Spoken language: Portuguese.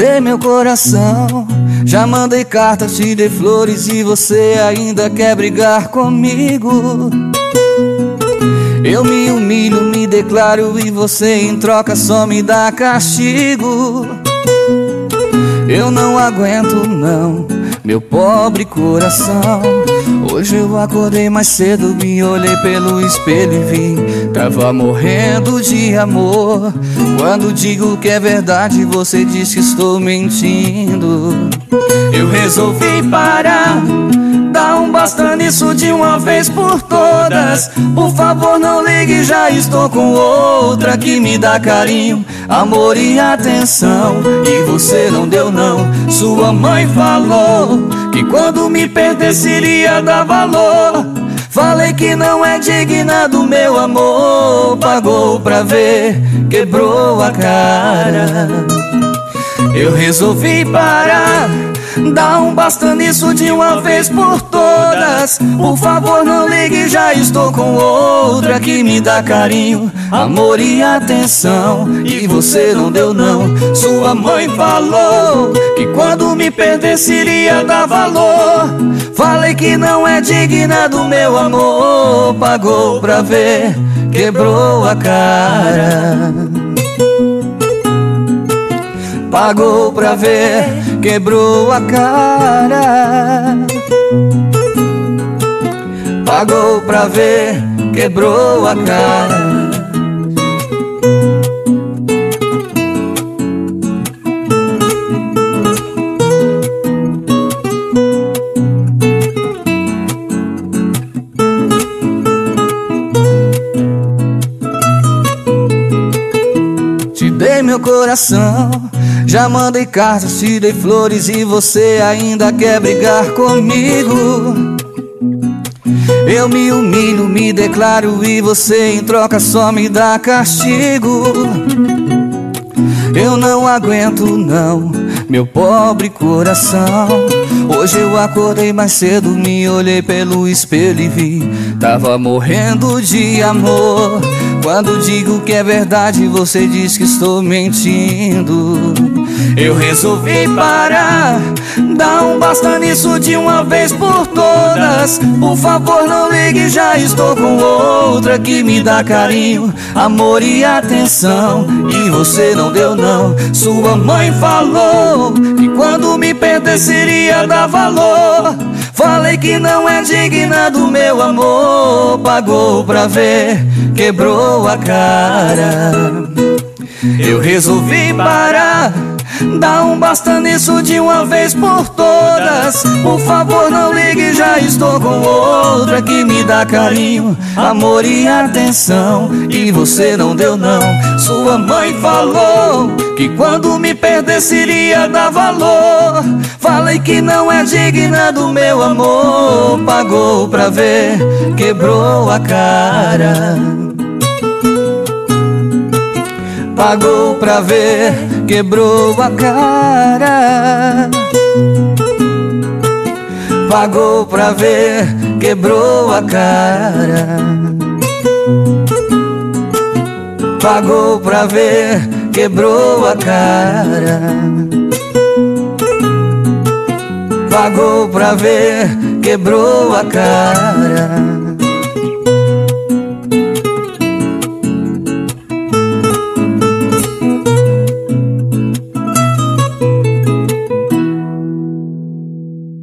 dei meu coração, já mandei cartas, te dei flores e você ainda quer brigar comigo. Eu me humilho, me declaro e você em troca só me dá castigo. Eu não aguento não, meu pobre coração. Hoje eu acordei mais cedo, me olhei pelo espelho e vi, tava morrendo de amor. Quando digo que é verdade, você diz que estou mentindo. Eu resolvi parar, dá um basta nisso de uma vez por todas. Por favor não ligue, já estou com outra que me dá carinho, amor e atenção. E você não deu não, sua mãe falou que quando me perdesse iria dar valor. Falei que não é digna do meu amor, pagou pra ver, quebrou a cara. Eu resolvi parar, dá um basta nisso de uma vez por todas. Por favor não ligue, já estou com outra que me dá carinho, amor e atenção. E você não deu não, sua mãe falou que quando me perdesse iria dar valor. Falei que não é digna do meu amor, pagou pra ver, quebrou a cara. Pagou pra ver, quebrou a cara. Pagou pra ver, quebrou a cara. Te dei meu coração, já mandei cartas, te dei flores e você ainda quer brigar comigo. Eu me humilho, me declaro e você em troca só me dá castigo. Eu não aguento não, meu pobre coração. Hoje eu acordei mais cedo, me olhei pelo espelho e vi, tava morrendo de amor. Quando digo que é verdade, você diz que estou mentindo. Eu resolvi parar, dá um basta nisso de uma vez por todas. Por favor não ligue, já estou com outra que me dá carinho, amor e atenção. E você não deu não, sua mãe falou que quando me perdesse iria dar valor. Falei que não é digna do meu amor, pagou pra ver, quebrou a cara. Eu resolvi parar, dá um basta nisso de uma vez por todas. Por favor não ligue, já estou com outra que me dá carinho, amor e atenção. E você não deu não, sua mãe falou que quando me perdesse iria dar valor. Falei que não é digna do meu amor, pagou pra ver, quebrou a cara. Pagou pra ver, quebrou a cara. Pagou pra ver, quebrou a cara. Pagou pra ver, quebrou a cara. Pagou pra ver, quebrou a cara.